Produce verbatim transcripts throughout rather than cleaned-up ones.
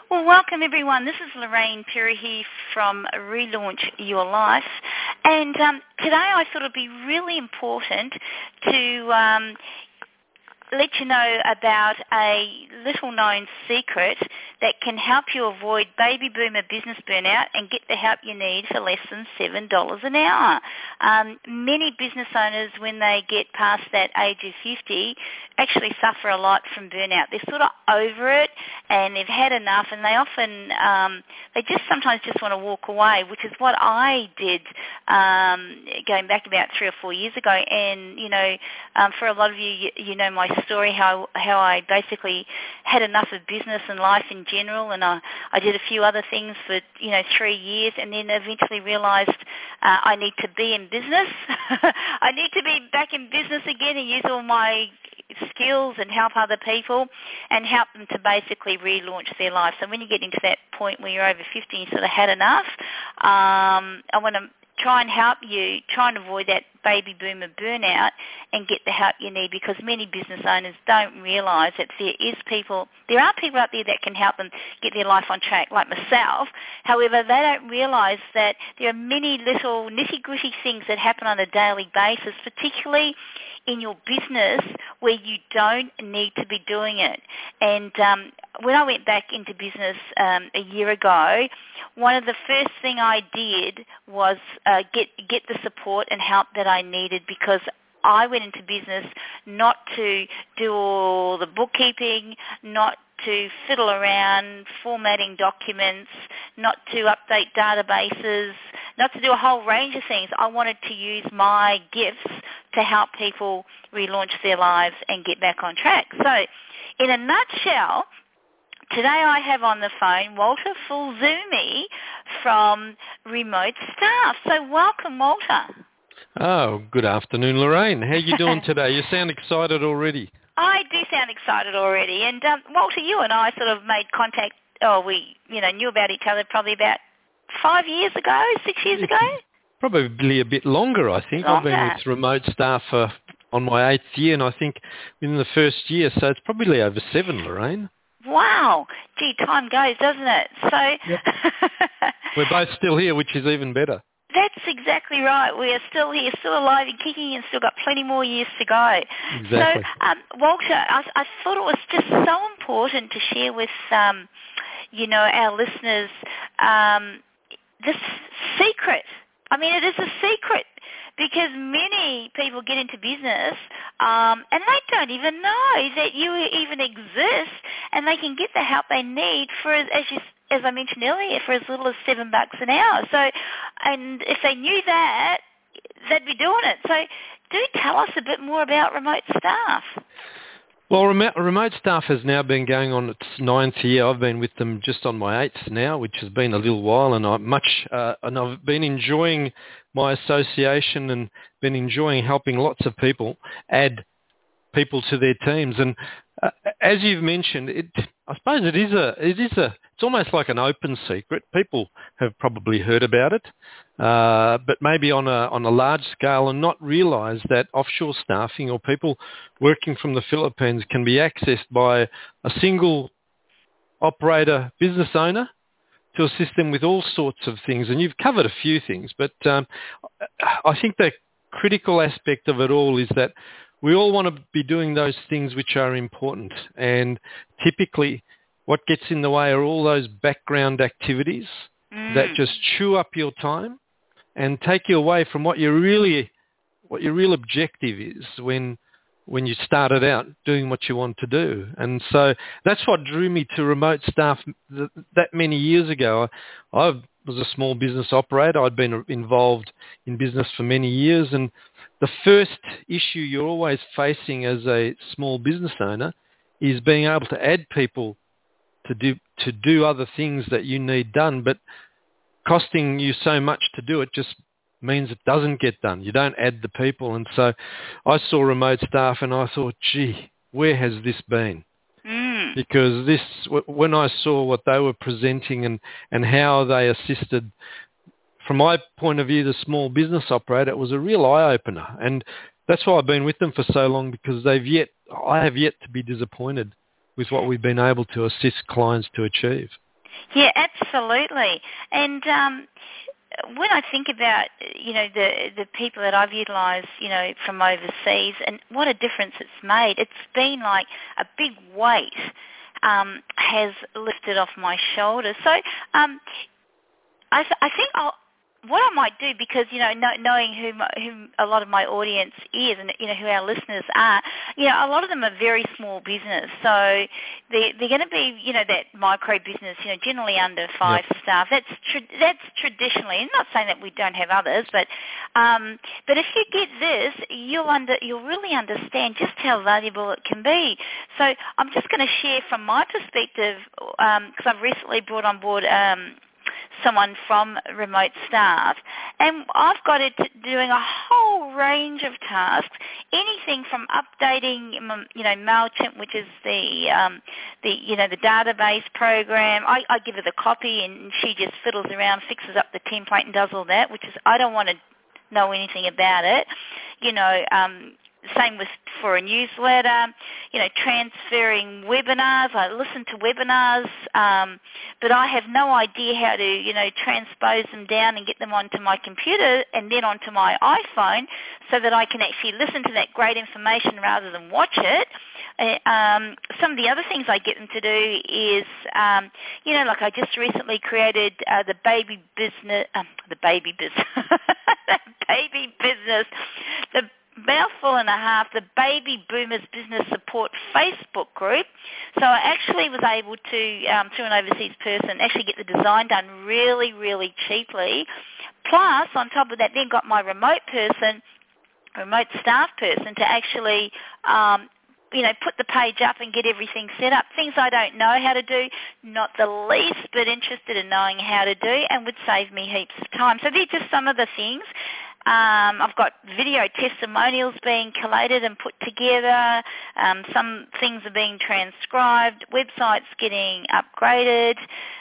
Well, welcome everyone. This is Lorraine Perry here from Relaunch Your Life. And um, today I thought it would be really important to um, let you know about a little-known secret that can help you avoid baby boomer business burnout and get the help you need for less than seven dollars an hour. Um, many business owners, when they get past that age of fifty, actually suffer a lot from burnout. They're sort of over it and they've had enough, and they often, um, they just sometimes just want to walk away, which is what I did um, going back about three or four years ago. And, you know, um, for a lot of you, you, you know my story, how how I basically had enough of business and life in general, and I, I did a few other things for, you know, three years and then eventually realised uh, I need to be in business. I need to be back in business again and use all my skills and help other people and help them to basically relaunch their life. So when you get into that point where you're over fifty and you sort of had enough, um, I want to try and help you, try and avoid that baby boomer burnout and get the help you need, because many business owners don't realise that there is people, there are people out there that can help them get their life on track, like myself. However, they don't realise that there are many little nitty-gritty things that happen on a daily basis, particularly in your business, where you don't need to be doing it. And um, when I went back into business um, a year ago, one of the first thing I did was uh, get get the support and help that I needed, because I went into business not to do all the bookkeeping, not to fiddle around formatting documents, not to update databases, not to do a whole range of things. I wanted to use my gifts to help people relaunch their lives and get back on track. So in a nutshell, today I have on the phone Walter Fulzumi from Remote Staff. So welcome, Walter. Oh, good afternoon, Lorraine. How are you doing today? You sound excited already. I do sound excited already. And um, Walter, you and I sort of made contact, oh, we you know knew about each other probably about five years ago, six years ago? Probably a bit longer, I think. Longer. I've been with Remote Staff uh, on my eighth year, and I think within the first year, so it's probably over seven, Lorraine. Wow. Gee, time goes, doesn't it? So yep. We're both still here, which is even better. That's exactly right. We are still here, still alive and kicking, and still got plenty more years to go. Exactly. So, um, Walter, I, I thought it was just so important to share with, um, you know, our listeners um, this secret. I mean, it is a secret, because many people get into business um, and they don't even know that you even exist, and they can get the help they need for, as you as I mentioned earlier, for as little as seven bucks an hour. So, and if they knew that, they'd be doing it. So, do tell us a bit more about Remote Staff. Well, Remote, Remote Staff has now been going on its ninth year. I've been with them just on my eighth now, which has been a little while, and I much uh, and I've been enjoying my association and been enjoying helping lots of people add people to their teams. And uh, as you've mentioned, it, I suppose it is a it is a it's almost like an open secret. People have probably heard about it, uh, but maybe on a on a large scale, and not realise that offshore staffing or people working from the Philippines can be accessed by a single operator business owner to assist them with all sorts of things. And you've covered a few things, but um, I think the critical aspect of it all is that we all want to be doing those things which are important, and typically what gets in the way are all those background activities mm. that just chew up your time and take you away from what you really, what your real objective is when when you started out doing what you want to do. And so that's what drew me to Remote Staff th- that many years ago. I, I was a small business operator. I'd been involved in business for many years, and the first issue you're always facing as a small business owner is being able to add people to do to do other things that you need done, but costing you so much to do it just means it doesn't get done. You don't add the people. And so I saw Remote Staff and I thought, gee, where has this been? Mm. Because this, when I saw what they were presenting and, and how they assisted, from my point of view, the small business operator, it was a real eye-opener. And that's why I've been with them for so long, because they've yet, I have yet to be disappointed with what we've been able to assist clients to achieve. Yeah, absolutely. And um, when I think about, you know, the the people that I've utilised, you know, from overseas, and what a difference it's made, it's been like a big weight um, has lifted off my shoulders. So um, I, th- I think I'll, what I might do, because, you know, know knowing who, my, who a lot of my audience is and, you know, who our listeners are, you know, a lot of them are very small business. So they're, they're going to be, you know, that micro business, you know, generally under five yep. staff. That's tra- that's traditionally, I'm not saying that we don't have others, but um, but if you get this, you'll, under, you'll really understand just how valuable it can be. So I'm just going to share from my perspective, because um, I've recently brought on board um, someone from remote staff, and I've got it doing a whole range of tasks, anything from updating, you know, MailChimp, which is the, um, the you know, the database program. I, I give her the copy, and she just fiddles around, fixes up the template, and does all that, which is, I don't want to know anything about it, you know. Um, Same with for a newsletter, you know, transferring webinars. I listen to webinars, um, but I have no idea how to, you know, transpose them down and get them onto my computer and then onto my iPhone so that I can actually listen to that great information rather than watch it. Uh, um, some of the other things I get them to do is, um, you know, like I just recently created uh, the baby business, um, the baby business, the baby business, the mouthful and a half, the Baby Boomers Business Support Facebook group. So I actually was able to, um, through an overseas person, actually get the design done really, really cheaply. Plus, on top of that, then got my remote person, remote staff person to actually um, you know, put the page up and get everything set up. Things I don't know how to do, not the least bit interested in knowing how to do, and would save me heaps of time. So these are just some of the things. Um, I've got video testimonials being collated and put together. Um, some things are being transcribed. Websites getting upgraded.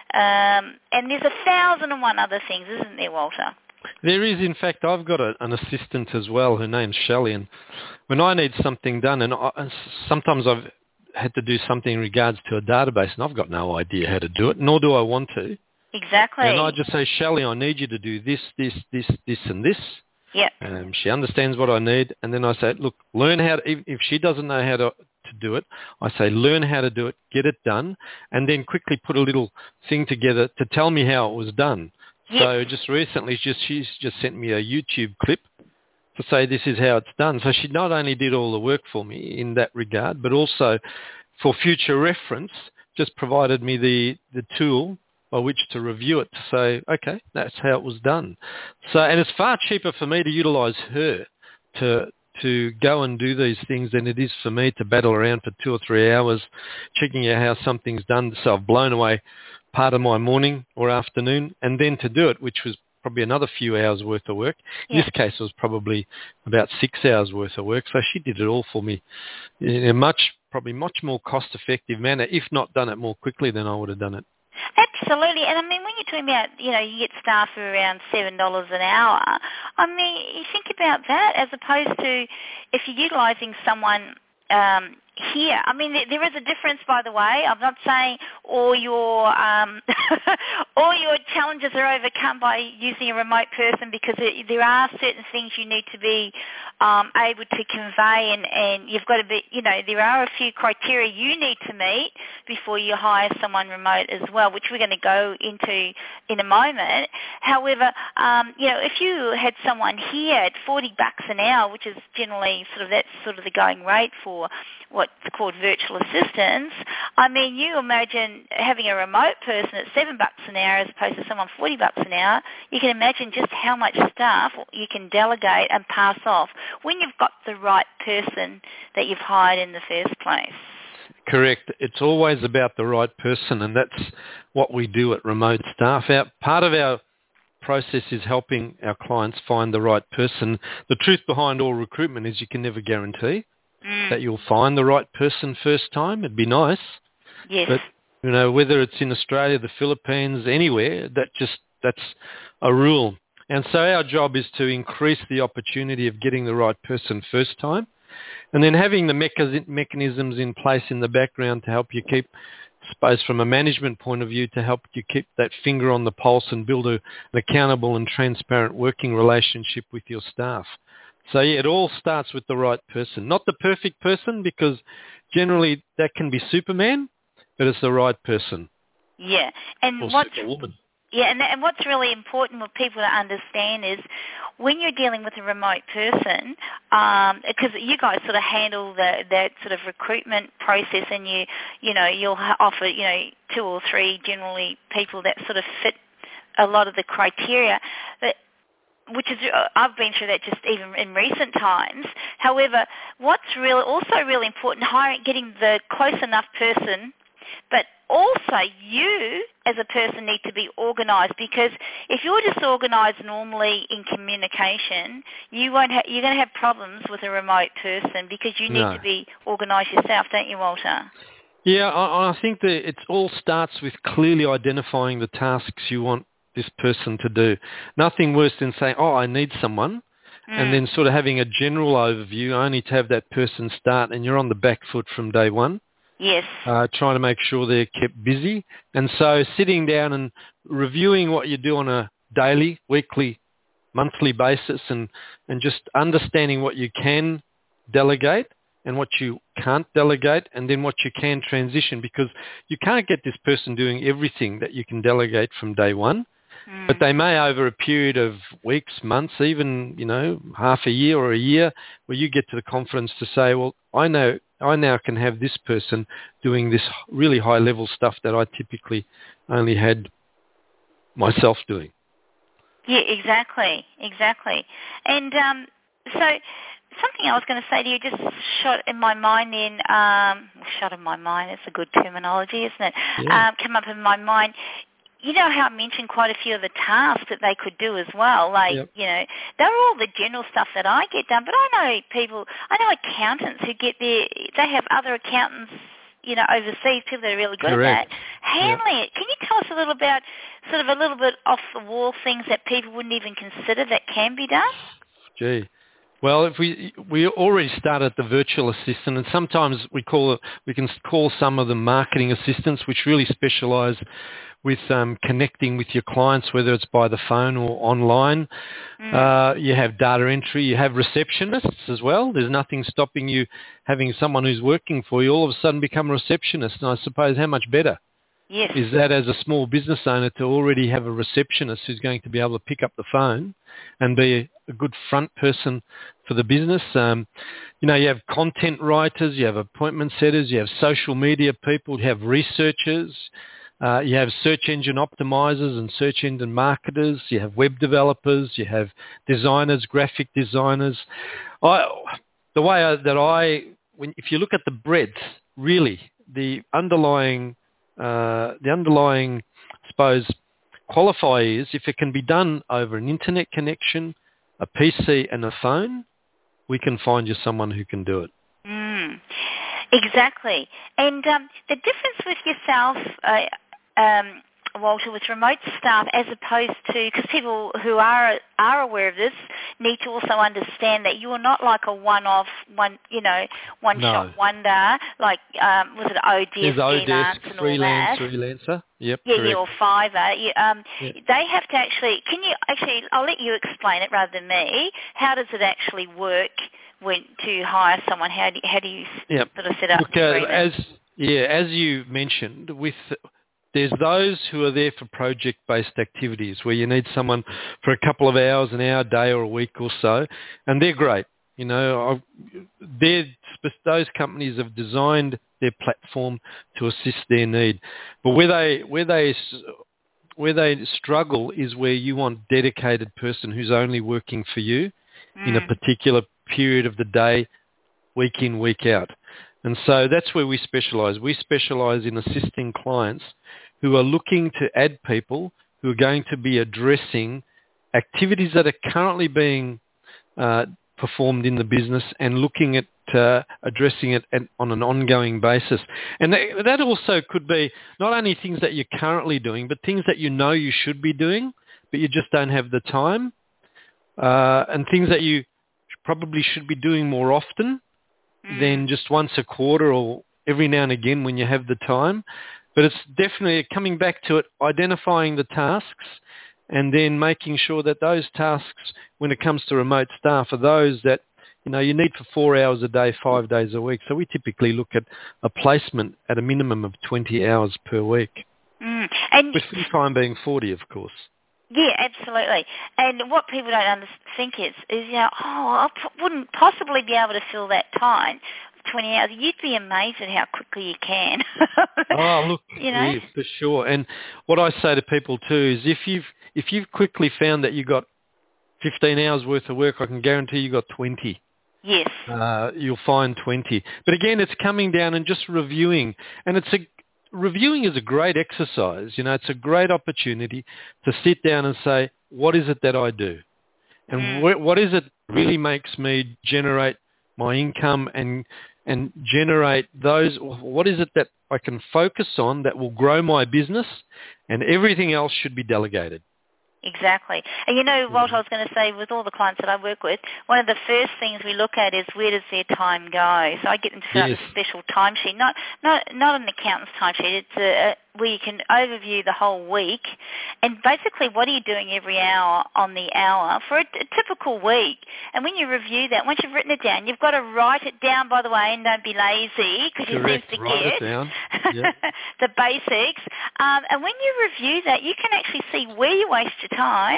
Um, and there's a thousand and one other things, isn't there, Walter? There is. In fact, I've got a, an assistant as well. Her name's Shelley. And when I need something done, and I, sometimes I've had to do something in regards to a database, and I've got no idea how to do it, nor do I want to. Exactly. And I just say, Shelley, I need you to do this, this, this, this, and this. Yep. Um, she understands what I need, and then I say, look, learn how to, if, if she doesn't know how to, to do it, I say, learn how to do it, get it done, and then quickly put a little thing together to tell me how it was done. Yep. So just recently, just she's just sent me a YouTube clip to say this is how it's done. So she not only did all the work for me in that regard, but also for future reference, just provided me the, the tool by which to review it to say, okay, that's how it was done. So, and it's far cheaper for me to utilise her to to go and do these things than it is for me to battle around for two or three hours checking out how something's done. So I've blown away part of my morning or afternoon, and then to do it, which was probably another few hours worth of work. In yeah. this case, it was probably about six hours worth of work. So she did it all for me in a much, probably much more cost-effective manner, if not done it more quickly than I would have done it. Absolutely. And I mean, when you're talking about, you know, you get staff for around seven dollars an hour, I mean, you think about that as opposed to if you're utilising someone um, here. I mean, there is a difference, by the way. I'm not saying all your um, all your challenges are overcome by using a remote person, because it, there are certain things you need to be um, able to convey, and, and you've got to be, you know, there are a few criteria you need to meet before you hire someone remote as well, which we're going to go into in a moment. However, um, you know, if you had someone here at forty bucks an hour, which is generally sort of that's sort of the going rate for what's called virtual assistants, I mean, you imagine having a remote person at seven bucks an hour as opposed to someone forty bucks an hour. You can imagine just how much stuff you can delegate and pass off when you've got the right person that you've hired in the first place. Correct. It's always about the right person, and that's what we do at Remote Staff. Our, part of our process is helping our clients find the right person. The truth behind all recruitment is you can never guarantee mm. that you'll find the right person first time. It'd be nice. Yes. But, you know, whether it's in Australia, the Philippines, anywhere, that just that's a rule. And so our job is to increase the opportunity of getting the right person first time, and then having the mecha- mechanisms in place in the background to help you keep suppose from a management point of view, to help you keep that finger on the pulse and build a, an accountable and transparent working relationship with your staff. So yeah, it all starts with the right person, not the perfect person, because generally that can be Superman, but it's the right person. Yeah, and or what's Superwoman. Yeah, and, and what's really important for people to understand is when you're dealing with a remote person, because um, you guys sort of handle the, that sort of recruitment process, and you, you know, you'll offer, you know, two or three generally people that sort of fit a lot of the criteria. But which is, I've been through that just even in recent times. However, what's really also really important, hiring, getting the close enough person, but also you as a person need to be organised, because if you're disorganised normally in communication, you won't ha- you're going to have problems with a remote person, because you need No. to be organised yourself, don't you, Walter? Yeah, I, I think that it all starts with clearly identifying the tasks you want this person to do. Nothing worse than saying, oh, I need someone, mm. and then sort of having a general overview only to have that person start, and you're on the back foot from day one. Yes. Uh, trying to make sure they're kept busy. And so sitting down and reviewing what you do on a daily, weekly, monthly basis, and, and just understanding what you can delegate and what you can't delegate, and then what you can transition, because you can't get this person doing everything that you can delegate from day one. Mm. But they may, over a period of weeks, months, even, you know, half a year or a year, where you get to the confidence to say, well, I know I now can have this person doing this really high-level stuff that I typically only had myself doing. Yeah, exactly, exactly. And um, so something I was going to say to you just shot in my mind then, um, shot in my mind, it's a good terminology, isn't it? Yeah. Um, come up in my mind. You know how I mentioned quite a few of the tasks that they could do as well. Like, yep. you know, they're all the general stuff that I get done. But I know people, I know accountants who get their, they have other accountants, you know, overseas, people that are really good Correct. at that. Handling yep. it. Can you tell us a little about sort of a little bit off the wall things that people wouldn't even consider that can be done? Gee. Well, if we we already started the virtual assistant, and sometimes we call it, we can call some of the marketing assistants, which really specialise with um, connecting with your clients, whether it's by the phone or online. Mm. Uh, you have data entry, you have receptionists as well. There's nothing stopping you having someone who's working for you all of a sudden become a receptionist. And I suppose how much better yes. is that as a small business owner to already have a receptionist who's going to be able to pick up the phone and be a good front person for the business. Um, you know, you have content writers, you have appointment setters, you have social media people, you have researchers, uh, you have search engine optimizers and search engine marketers, you have web developers, you have designers, graphic designers. I, the way I, that I, when, if you look at the breadth, really, the underlying, uh, the underlying, I suppose, qualifier is if it can be done over an internet connection, a P C and a phone, we can find you someone who can do it. Mm, exactly. And um, the difference with yourself, uh, um, Walter, with remote staff as opposed to, because people who are are aware of this need to also understand that you are not like a one-off, one you know, one-shot no. wonder, like um, was it O D S, freelance and all freelance, that? freelancer, yep, yeah, correct. yeah, or Fiverr. You, um, yep. They have to actually. Can you actually? I'll let you explain it rather than me. How does it actually work when to hire someone? How do you, how do you yep. sort of set up? Look, uh, as yeah, as you mentioned, with there's those who are there for project-based activities where you need someone for a couple of hours, an hour, day, or a week or so, and they're great. You know, they're, those companies have designed their platform to assist their need. But where they where they where they struggle is where you want a dedicated person who's only working for you mm. in a particular period of the day, week in, week out. And so that's where we specialise. We specialise in assisting clients who are looking to add people who are going to be addressing activities that are currently being uh, performed in the business and looking at uh, addressing it at, on an ongoing basis. And that, that also could be not only things that you're currently doing, but things that you know you should be doing, but you just don't have the time, uh, and things that you probably should be doing more often mm. than just once a quarter or every now and again when you have the time. But it's definitely coming back to it, identifying the tasks and then making sure that those tasks, when it comes to remote staff, are those that, you know, you need for four hours a day, five days a week. So we typically look at a placement at a minimum of twenty hours per week. Mm. And with full time being forty, of course. Yeah, absolutely. And what people don't under- think is, is, you know, oh, I p- wouldn't possibly be able to fill that time, twenty hours. You'd be amazed at how quickly you can. Oh, look, you know? yeah, for sure. And what I say to people too is if you've, if you've quickly found that you've got fifteen hours worth of work, I can guarantee you got twenty. Yes. Uh, you'll find twenty. But again, it's coming down and just reviewing. And it's a, reviewing is a great exercise. You know, it's a great opportunity to sit down and say, what is it that I do? And Mm. wh- what is it that really makes me generate my income and and generate those, what is it that I can focus on that will grow my business, and everything else should be delegated. Exactly. And you know, Walt, I was going to say, with all the clients that I work with, one of the first things we look at is where does their time go. So I get them to fill Yes. out a special timesheet, not not not an accountant's timesheet. It's a, a, where you can overview the whole week, and basically what are you doing every hour on the hour for a, a typical week. And when you review that, once you've written it down, you've got to write it down, by the way, and don't be lazy because you seem to Write it forget down. Yep. the basics. Um, and when you review that, you can actually see where you waste your time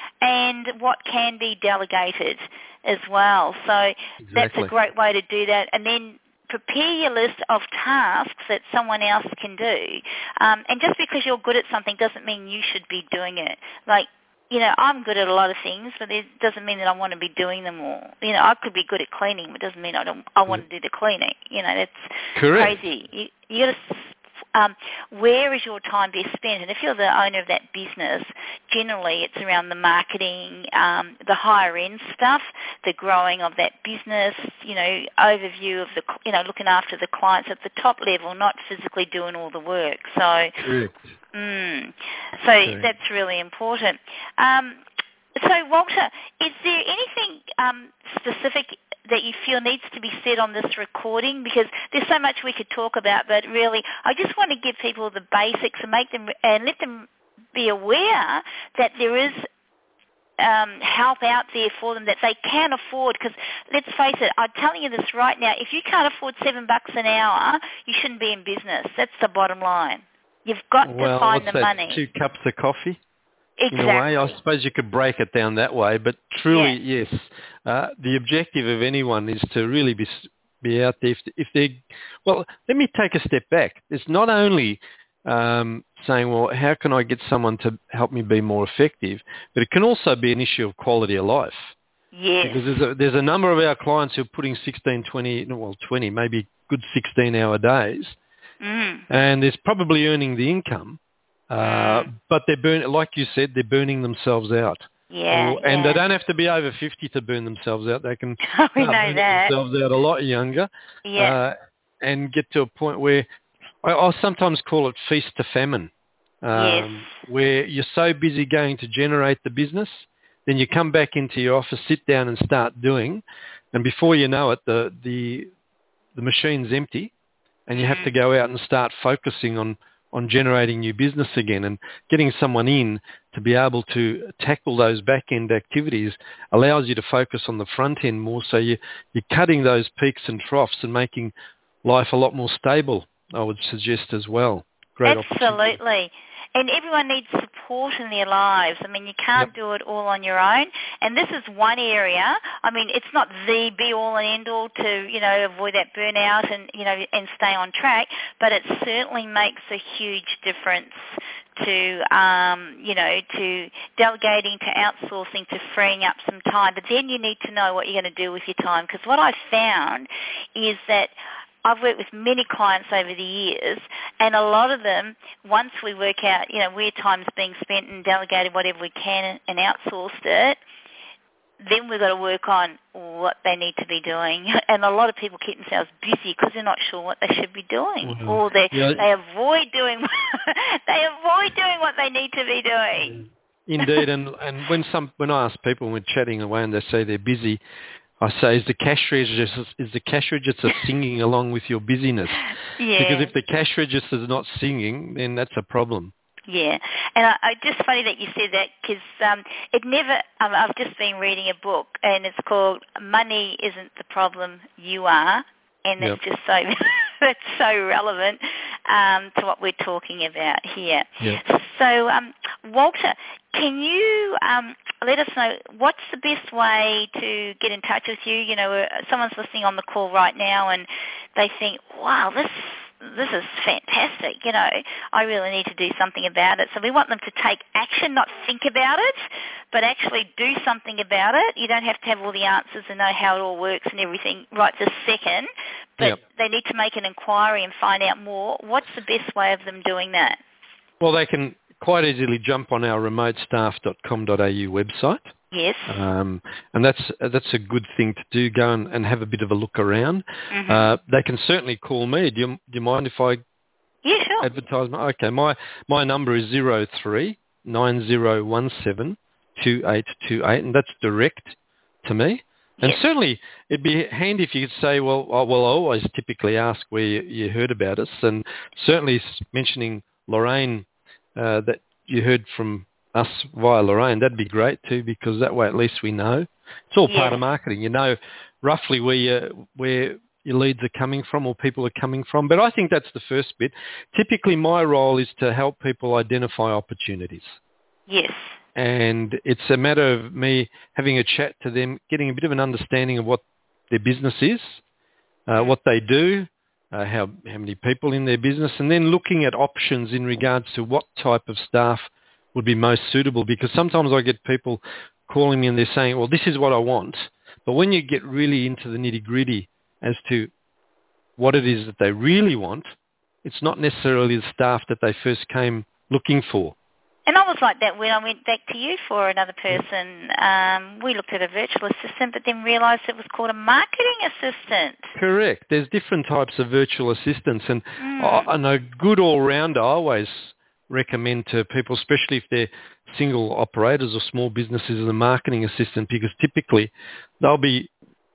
and what can be delegated as well. So that's Exactly. a great way to do that. And then prepare your list of tasks that someone else can do. Um, and just because you're good at something doesn't mean you should be doing it. Like, you know, I'm good at a lot of things, but it doesn't mean that I want to be doing them all. You know, I could be good at cleaning, but it doesn't mean I don't. I want to do the cleaning. You know, that's Correct. crazy. You, you got to. Um, where is your time best spent? And if you're the owner of that business, generally it's around the marketing, um, the higher end stuff, the growing of that business, you know, overview of the, you know, looking after the clients at the top level, not physically doing all the work. So, Correct. mm, so Correct. that's really important. Um, so, Walter, is there anything um, specific that you feel needs to be said on this recording? Because there's so much we could talk about, but really I just want to give people the basics and make them and let them be aware that there is um, help out there for them that they can afford. Because let's face it, I'm telling you this right now, if you can't afford seven bucks an hour, you shouldn't be in business. That's the bottom line. You've got Well, to find what's the that, money. two cups of coffee? Exactly. In a way, I suppose you could break it down that way, but truly, yeah. yes, uh, the objective of anyone is to really be be out there. If, if they, well, let me take a step back. It's not only um, saying, well, how can I get someone to help me be more effective, but it can also be an issue of quality of life. Yes. Because there's a, there's a number of our clients who are putting sixteen, twenty, well, twenty, maybe good sixteen-hour days, Mm. and there's probably earning the income. Uh, mm. but they're burn, like you said, they're burning themselves out. Yeah, or, and yeah. they don't have to be over fifty to burn themselves out. They can we start know burning that. themselves out a lot younger, Yeah. uh, and get to a point where I, I'll sometimes call it feast to famine, um, yes. where you're so busy going to generate the business, then you come back into your office, sit down, and start doing, and before you know it, the the the machine's empty, and you have to go out and start focusing on on generating new business again, and getting someone in to be able to tackle those back-end activities allows you to focus on the front end more, so you, you're cutting those peaks and troughs and making life a lot more stable, I would suggest as well. Great opportunity. Absolutely. And everyone needs support in their lives. I mean, you can't Yep. do it all on your own. And this is one area. I mean, it's not the be-all and end-all to, you know, avoid that burnout and, you know, and stay on track, but it certainly makes a huge difference to, um, you know, to delegating, to outsourcing, to freeing up some time. But then you need to know what you're going to do with your time. Because what I've found is that I've worked with many clients over the years, and a lot of them, once we work out, you know, where time's being spent and delegated whatever we can and outsourced it, then we've got to work on what they need to be doing. And a lot of people keep themselves busy because they're not sure what they should be doing, Mm-hmm. or they Yeah. they avoid doing they avoid doing what they need to be doing. Indeed, and and when some when I ask people when we're chatting away and they say they're busy, I say, is the cash register is the cash register singing along with your busyness? Yeah. Because if the cash register is not singing, then that's a problem. Yeah, and I, I just funny that you said that because um, it never. Um, I've just been reading a book, and it's called "Money Isn't the Problem, You Are," and Yep. it's just so that's so relevant um, to what we're talking about here. Yep. So, um, Walter, can you um, let us know what's the best way to get in touch with you? You know, uh, someone's listening on the call right now, and they think, "Wow, this." This is fantastic, you know, I really need to do something about it. So we want them to take action, not think about it, but actually do something about it. You don't have to have all the answers and know how it all works and everything right this second, but Yep. they need to make an inquiry and find out more. What's the best way of them doing that? Well, they can quite easily jump on our remote staff dot com dot a u website. Yes. Um, and that's that's a good thing to do. Go and, and have a bit of a look around. Mm-hmm. Uh, they can certainly call me. Do you, do you mind if I yeah, sure. advertise? My, okay, my my number is zero three nine zero one seven two eight two eight, and that's direct to me. And Yes. certainly, it'd be handy if you could say, well, I, well, I always typically ask where you, you heard about us, and certainly mentioning Lorraine uh, that you heard from us via Lorraine, that'd be great too, because that way at least we know. It's all Yeah. part of marketing. You know roughly where you, where your leads are coming from or people are coming from. But I think that's the first bit. Typically my role is to help people identify opportunities. Yes. And it's a matter of me having a chat to them, getting a bit of an understanding of what their business is, uh, what they do, uh, how, how many people in their business, and then looking at options in regards to what type of staff would be most suitable, because sometimes I get people calling me and they're saying, well, this is what I want. But when you get really into the nitty-gritty as to what it is that they really want, it's not necessarily the staff that they first came looking for. And I was like that when I went back to you for another person. Um, we looked at a virtual assistant, but then realised it was called a marketing assistant. Correct. There's different types of virtual assistants, and Mm. I, I know good all-rounder, I always recommend to people, especially if they're single operators or small businesses, as a marketing assistant, because typically they'll be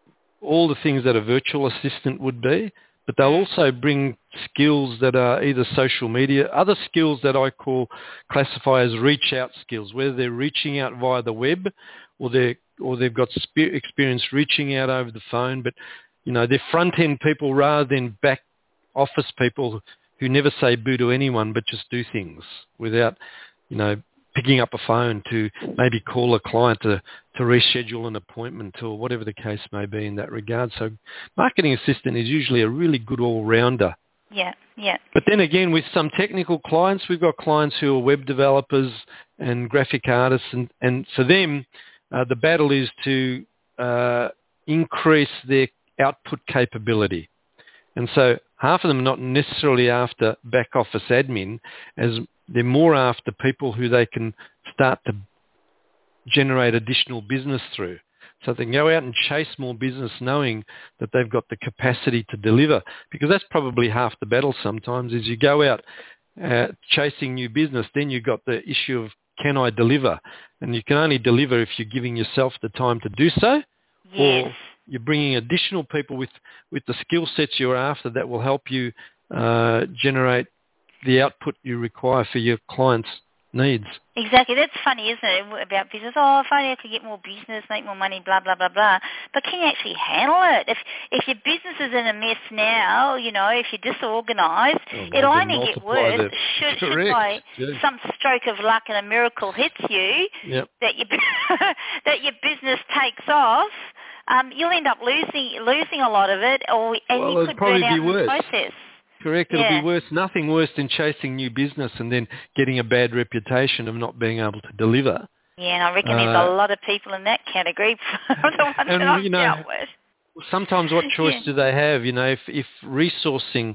all the things that a virtual assistant would be, but they'll also bring skills that are either social media, other skills that I call, classify as reach out skills, whether they're reaching out via the web or they're, or they've got spe- experience reaching out over the phone, but you know, they're front end people rather than back office people who never say boo to anyone but just do things without, you know, picking up a phone to maybe call a client to, to reschedule an appointment or whatever the case may be in that regard. So marketing assistant is usually a really good all-rounder. Yeah, yeah. But then again, with some technical clients, we've got clients who are web developers and graphic artists, and, and for them, uh, the battle is to uh, increase their output capability. And so half of them are not necessarily after back office admin, as they're more after people who they can start to generate additional business through. So they can go out and chase more business knowing that they've got the capacity to deliver. Because that's probably half the battle sometimes, is you go out uh, chasing new business, then you've got the issue of, can I deliver? And you can only deliver if you're giving yourself the time to do so. Yes. Or you're bringing additional people with, with the skill sets you're after that will help you uh, generate the output you require for your clients' needs. Exactly. That's funny, isn't it, about business? Oh, if only I could get more business, make more money, blah, blah, blah, blah. But can you actually handle it? If if your business is in a mess now, you know, if you're disorganised, Oh, it'll then only get multiply worse. the- Should, should Correct. by Yeah. some stroke of luck and a miracle hits you, Yep. that your that your business takes off, um, you'll end up losing losing a lot of it, or and Well, you it'd could probably burn out be in worse. the process. Correct. It'll Yeah. be worse. Nothing worse than chasing new business and then getting a bad reputation of not being able to deliver. Yeah, and I reckon there's Uh, a lot of people in that category, the ones and, that I've you know, dealt with. Sometimes what choice Yeah. do they have? You know, if, if resourcing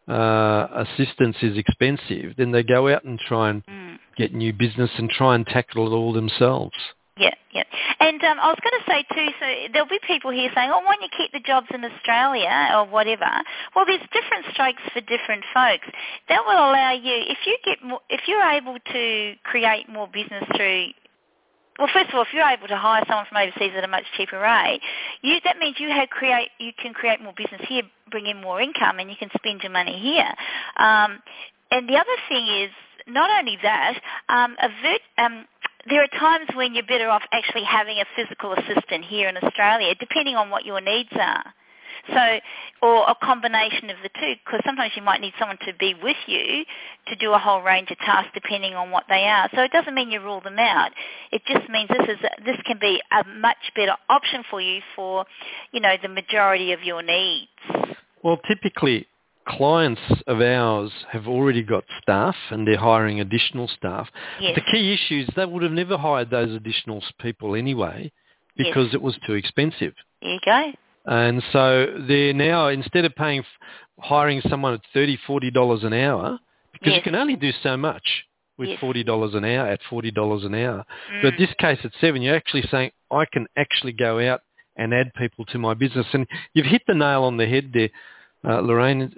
uh, assistance is expensive, then they go out and try and Mm. get new business and try and tackle it all themselves. Yeah, yeah. And um, I was going to say too, so there'll be people here saying, oh, why don't you keep the jobs in Australia or whatever? Well, there's different strokes for different folks. That will allow you, if you get more, if you're able to create more business through well, first of all, if you're able to hire someone from overseas at a much cheaper rate, you, that means you have create you can create more business here, bring in more income, and you can spend your money here. Um, and the other thing is, not only that, um, a virt, um, there are times when you're better off actually having a physical assistant here in Australia, depending on what your needs are. So, or a combination of the two, because sometimes you might need someone to be with you to do a whole range of tasks depending on what they are. So it doesn't mean you rule them out. It just means this is this can be a much better option for you for, you know, the majority of your needs. Well, typically, clients of ours have already got staff and they're hiring additional staff. Yes. But the key issue is they would have never hired those additional people anyway because yes. it was too expensive. There you go. And so they're now, instead of paying, hiring someone at thirty dollars, forty dollars an hour, because yes. you can only do so much with yes. forty dollars an hour, at forty dollars an hour. Mm. But in this case at seven, you're actually saying, I can actually go out and add people to my business. And you've hit the nail on the head there, uh, Lorraine,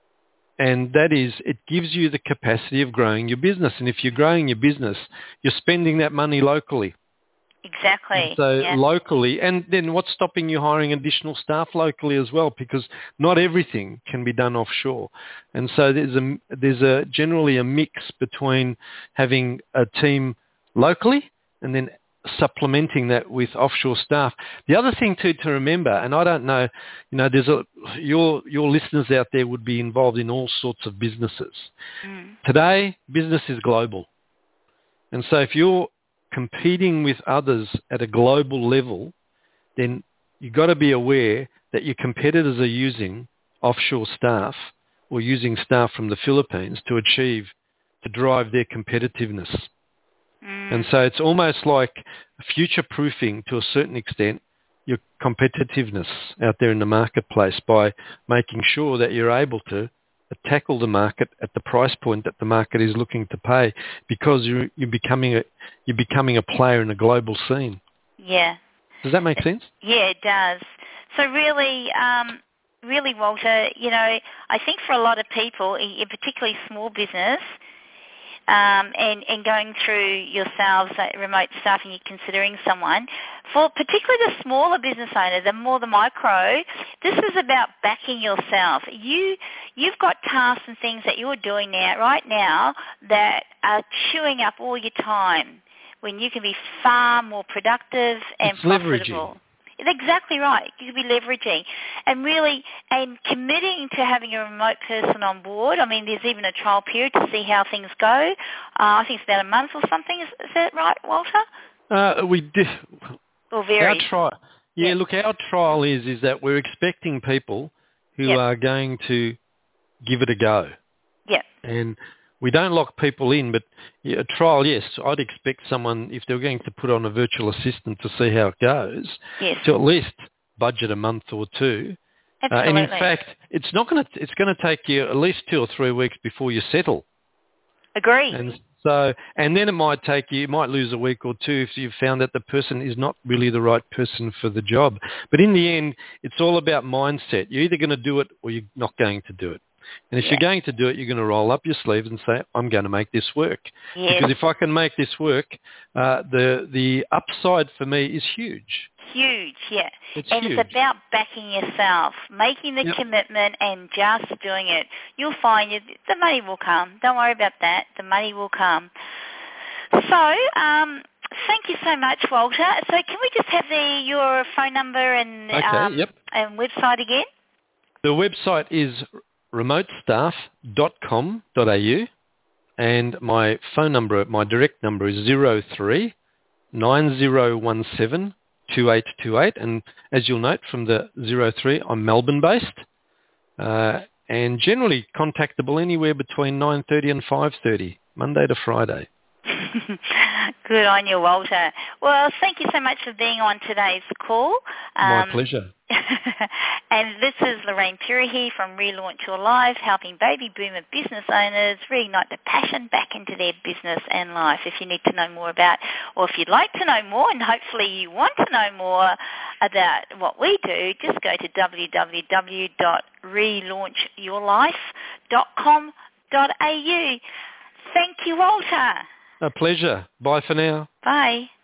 and that is it gives you the capacity of growing your business. And if you're growing your business, you're spending that money locally. Exactly. And so yeah. locally, and then what's stopping you hiring additional staff locally as well? Because not everything can be done offshore. And so there's a, there's a generally a mix between having a team locally and then supplementing that with offshore staff. The other thing too to remember, and I don't know, you know, there's a your your listeners out there would be involved in all sorts of businesses. Mm. Today, business is global, and so if you're competing with others at a global level, then you've got to be aware that your competitors are using offshore staff or using staff from the Philippines to achieve, to drive their competitiveness. Mm. And so it's almost like future-proofing to a certain extent your competitiveness out there in the marketplace by making sure that you're able to tackle the market at the price point that the market is looking to pay, because you're, you're becoming a you're becoming a player in a global scene. Yeah. Does that make sense? Yeah, it does. So really, um, really, Walter, you know, I think for a lot of people, in particularly small business, Um, and, and going through yourselves at remote staff and you're considering someone, for particularly the smaller business owner, the more the micro, this is about backing yourself. You, you've got tasks and things that you're doing now, right now, that are chewing up all your time when you can be far more productive and it's profitable. Leveraging. Exactly right. You could be leveraging and really and committing to having a remote person on board. I mean, there's even a trial period to see how things go. Uh, I think it's about a month or something. Is, is that right, Walter? Uh, we did. Or varies? Our trial. Yeah, yeah, look, our trial is is that we're expecting people who yep. are going to give it a go. Yeah. And we don't lock people in, but yeah, a trial, yes, I'd expect someone, if they're going to put on a virtual assistant to see how it goes, yes. to at least budget a month or two. Absolutely. Uh, and in fact, it's not going to, it's going to take you at least two or three weeks before you settle. Agree. And so, and then it might take you, you might lose a week or two if you've found that the person is not really the right person for the job. But in the end, it's all about mindset. You're either going to do it or you're not going to do it. And if yeah. you're going to do it, you're going to roll up your sleeves and say, I'm going to make this work. Yes. Because if I can make this work, uh, the the upside for me is huge. Huge, yeah. It's and huge. it's about backing yourself, making the yep. commitment and just doing it. You'll find you, the money will come. Don't worry about that. The money will come. So, um, thank you so much, Walter. So can we just have the, your phone number and, okay, um, yep. and website again? The website is remote staff dot com dot a u and my phone number, my direct number is zero three nine zero one seven two eight two eight, and as you'll note from the zero three, I'm Melbourne based uh, and generally contactable anywhere between nine thirty and five thirty, Monday to Friday. Good on you, Walter. Well, thank you so much for being on today's call. My um, pleasure. And this is Lorraine Purihi from Relaunch Your Life, helping baby boomer business owners reignite the passion back into their business and life. If you need to know more about, or if you'd like to know more, and hopefully you want to know more about what we do, just go to w w w dot relaunch your life dot com dot a u. Thank you, Walter. A pleasure. Bye for now. Bye.